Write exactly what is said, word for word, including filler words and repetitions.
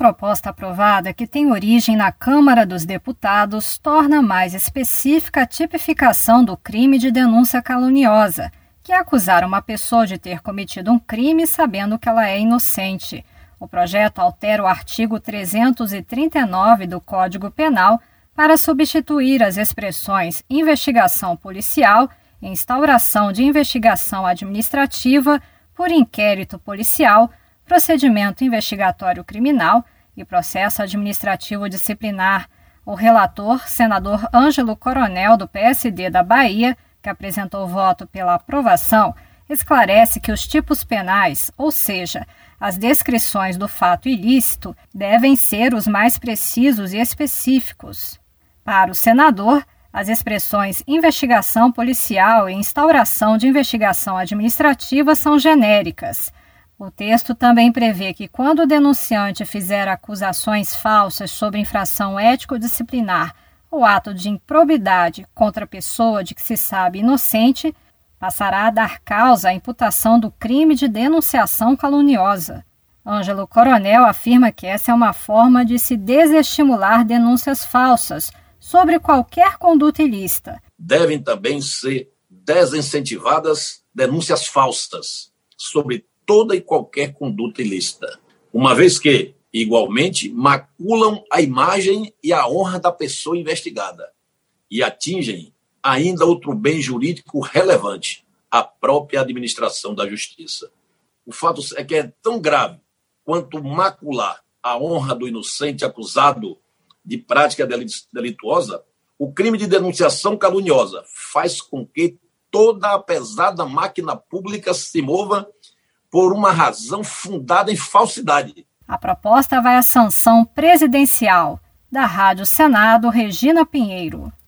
proposta aprovada, que tem origem na Câmara dos Deputados, torna mais específica a tipificação do crime de denúncia caluniosa, que é acusar uma pessoa de ter cometido um crime sabendo que ela é inocente. O projeto altera o artigo trezentos e trinta e nove do Código Penal para substituir as expressões investigação policial e instauração de investigação administrativa por inquérito policial, procedimento investigatório criminal e processo administrativo disciplinar. O relator, senador Ângelo Coronel, do P S D da Bahia, que apresentou voto pela aprovação, esclarece que os tipos penais, ou seja, as descrições do fato ilícito, devem ser os mais precisos e específicos. Para o senador, as expressões investigação policial e instauração de investigação administrativa são genéricas. O texto também prevê que, quando o denunciante fizer acusações falsas sobre infração ético-disciplinar ou ato de improbidade contra a pessoa de que se sabe inocente, passará a dar causa à imputação do crime de denunciação caluniosa. Ângelo Coronel afirma que essa é uma forma de se desestimular denúncias falsas sobre qualquer conduta ilícita. Devem também ser desincentivadas denúncias falsas sobre toda e qualquer conduta ilícita, uma vez que, igualmente, maculam a imagem e a honra da pessoa investigada e atingem ainda outro bem jurídico relevante, a própria administração da justiça. O fato é que é tão grave quanto macular a honra do inocente acusado de prática delituosa. O crime de denunciação caluniosa faz com que toda a pesada máquina pública se mova por uma razão fundada em falsidade. A proposta vai à sanção presidencial. Da Rádio Senado, Regina Pinheiro.